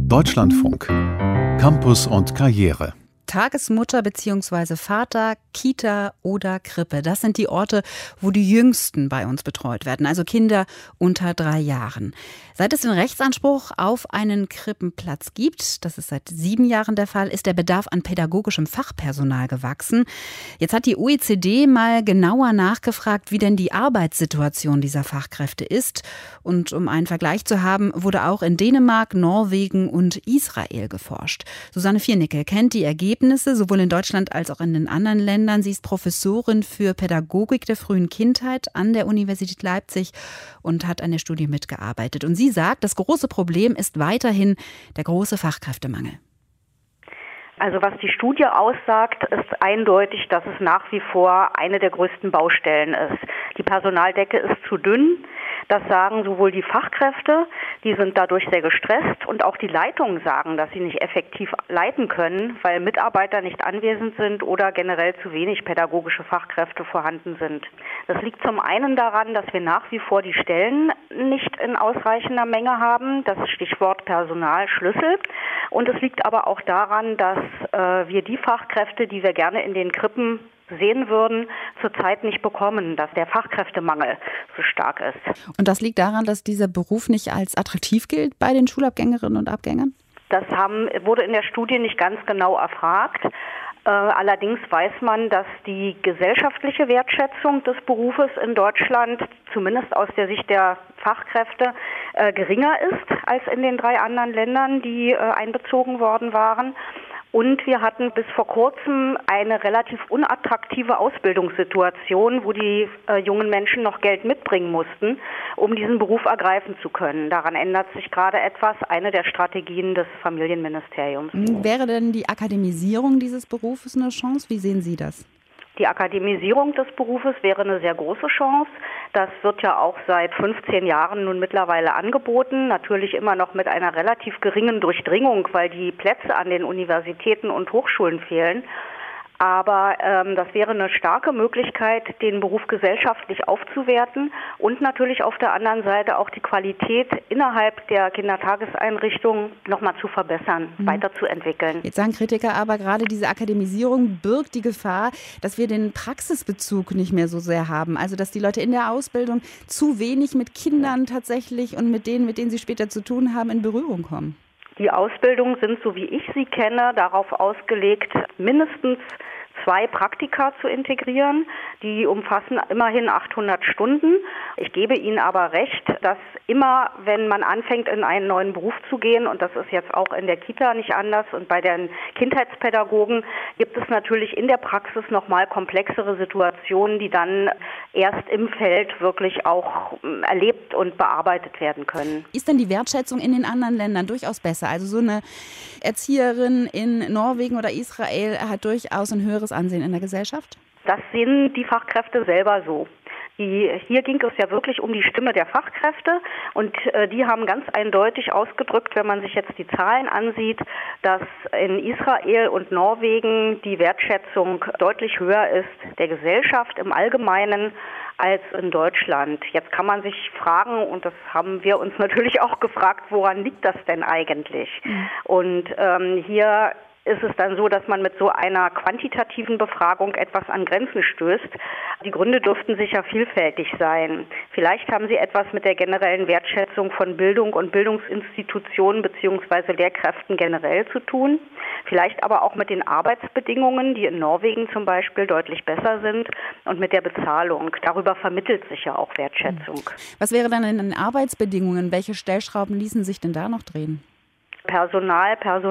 Deutschlandfunk. Campus und Karriere. Tagesmutter bzw. Vater, Kita oder Krippe. Das sind die Orte, wo die Jüngsten bei uns betreut werden, also Kinder unter 3 Jahren. Seit es den Rechtsanspruch auf einen Krippenplatz gibt, das ist seit 7 Jahren der Fall, ist der Bedarf an pädagogischem Fachpersonal gewachsen. Jetzt hat die OECD mal genauer nachgefragt, wie denn die Arbeitssituation dieser Fachkräfte ist. Und um einen Vergleich zu haben, wurde auch in Dänemark, Norwegen und Israel geforscht. Susanne Viernicke kennt die Ergebnisse, sowohl in Deutschland als auch in den anderen Ländern. Sie ist Professorin für Pädagogik der frühen Kindheit an der Universität Leipzig und hat an der Studie mitgearbeitet. Und sie sagt, das große Problem ist weiterhin der große Fachkräftemangel. Also was die Studie aussagt, ist eindeutig, dass es nach wie vor eine der größten Baustellen ist. Die Personaldecke ist zu dünn. Das sagen sowohl die Fachkräfte, die sind dadurch sehr gestresst, und auch die Leitungen sagen, dass sie nicht effektiv leiten können, weil Mitarbeiter nicht anwesend sind oder generell zu wenig pädagogische Fachkräfte vorhanden sind. Das liegt zum einen daran, dass wir nach wie vor die Stellen nicht in ausreichender Menge haben. Das ist Stichwort Personalschlüssel. Und es liegt aber auch daran, dass wir die Fachkräfte, die wir gerne in den Krippen sehen würden, zurzeit nicht bekommen, dass der Fachkräftemangel so stark ist. Und das liegt daran, dass dieser Beruf nicht als attraktiv gilt bei den Schulabgängerinnen und Abgängern? Das wurde in der Studie nicht ganz genau erfragt. Allerdings weiß man, dass die gesellschaftliche Wertschätzung des Berufes in Deutschland, zumindest aus der Sicht der Fachkräfte, geringer ist als in den 3 anderen Ländern, die einbezogen worden waren. Und wir hatten bis vor kurzem eine relativ unattraktive Ausbildungssituation, wo die jungen Menschen noch Geld mitbringen mussten, um diesen Beruf ergreifen zu können. Daran ändert sich gerade etwas, eine der Strategien des Familienministeriums. Wäre denn die Akademisierung dieses Berufes eine Chance? Wie sehen Sie das? Die Akademisierung des Berufes wäre eine sehr große Chance. Das wird ja auch seit 15 Jahren nun mittlerweile angeboten. Natürlich immer noch mit einer relativ geringen Durchdringung, weil die Plätze an den Universitäten und Hochschulen fehlen. Aber das wäre eine starke Möglichkeit, den Beruf gesellschaftlich aufzuwerten und natürlich auf der anderen Seite auch die Qualität innerhalb der Kindertageseinrichtungen nochmal zu verbessern, weiterzuentwickeln. Jetzt sagen Kritiker aber, gerade diese Akademisierung birgt die Gefahr, dass wir den Praxisbezug nicht mehr so sehr haben. Also dass die Leute in der Ausbildung zu wenig mit Kindern tatsächlich und mit denen sie später zu tun haben, in Berührung kommen. Die Ausbildungen sind, so wie ich sie kenne, darauf ausgelegt, mindestens 2 Praktika zu integrieren. Die umfassen immerhin 800 Stunden. Ich gebe Ihnen aber recht, dass immer, wenn man anfängt, in einen neuen Beruf zu gehen, und das ist jetzt auch in der Kita nicht anders und bei den Kindheitspädagogen, gibt es natürlich in der Praxis nochmal komplexere Situationen, die dann erst im Feld wirklich auch erlebt und bearbeitet werden können. Ist denn die Wertschätzung in den anderen Ländern durchaus besser? Also so eine Erzieherin in Norwegen oder Israel hat durchaus ein höheres Ansehen in der Gesellschaft? Das sehen die Fachkräfte selber so. Hier ging es ja wirklich um die Stimme der Fachkräfte, und die haben ganz eindeutig ausgedrückt, wenn man sich jetzt die Zahlen ansieht, dass in Israel und Norwegen die Wertschätzung deutlich höher ist der Gesellschaft im Allgemeinen als in Deutschland. Jetzt kann man sich fragen, und das haben wir uns natürlich auch gefragt, woran liegt das denn eigentlich? Und hier ist es dann so, dass man mit so einer quantitativen Befragung etwas an Grenzen stößt. Die Gründe dürften sicher vielfältig sein. Vielleicht haben sie etwas mit der generellen Wertschätzung von Bildung und Bildungsinstitutionen bzw. Lehrkräften generell zu tun. Vielleicht aber auch mit den Arbeitsbedingungen, die in Norwegen zum Beispiel deutlich besser sind, und mit der Bezahlung. Darüber vermittelt sich ja auch Wertschätzung. Was wäre dann in den Arbeitsbedingungen? Welche Stellschrauben ließen sich denn da noch drehen? Personal.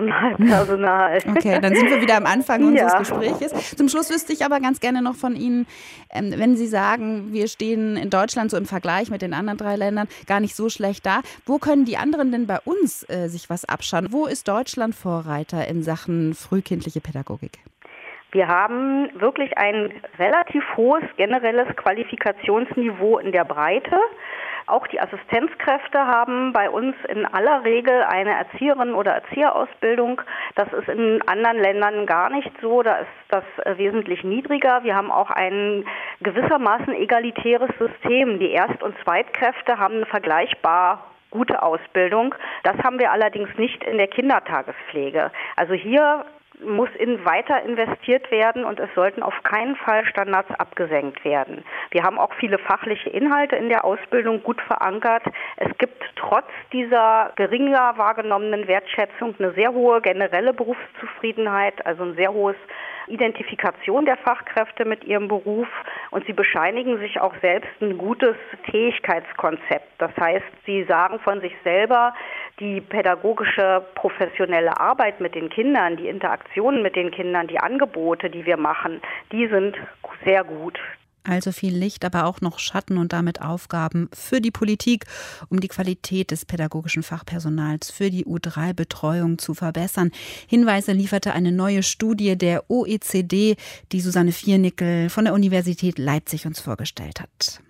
Okay, dann sind wir wieder am Anfang unseres Gespräches. Zum Schluss wüsste ich aber ganz gerne noch von Ihnen, wenn Sie sagen, wir stehen in Deutschland so im Vergleich mit den anderen 3 Ländern gar nicht so schlecht da. Wo können die anderen denn bei uns sich was abschauen? Wo ist Deutschland Vorreiter in Sachen frühkindliche Pädagogik? Wir haben wirklich ein relativ hohes generelles Qualifikationsniveau in der Breite. Auch die Assistenzkräfte haben bei uns in aller Regel eine Erzieherin- oder Erzieherausbildung. Das ist in anderen Ländern gar nicht so. Da ist das wesentlich niedriger. Wir haben auch ein gewissermaßen egalitäres System. Die Erst- und Zweitkräfte haben eine vergleichbar gute Ausbildung. Das haben wir allerdings nicht in der Kindertagespflege. Also hier muss weiter investiert werden und es sollten auf keinen Fall Standards abgesenkt werden. Wir haben auch viele fachliche Inhalte in der Ausbildung gut verankert. Es gibt trotz dieser geringer wahrgenommenen Wertschätzung eine sehr hohe generelle Berufszufriedenheit, also ein sehr hohes Identifikation der Fachkräfte mit ihrem Beruf und sie bescheinigen sich auch selbst ein gutes Fähigkeitskonzept. Das heißt, sie sagen von sich selber, die pädagogische professionelle Arbeit mit den Kindern, die Interaktionen mit den Kindern, die Angebote, die wir machen, die sind sehr gut. Also viel Licht, aber auch noch Schatten und damit Aufgaben für die Politik, um die Qualität des pädagogischen Fachpersonals für die U3-Betreuung zu verbessern. Hinweise lieferte eine neue Studie der OECD, die Susanne Viernickel von der Universität Leipzig uns vorgestellt hat.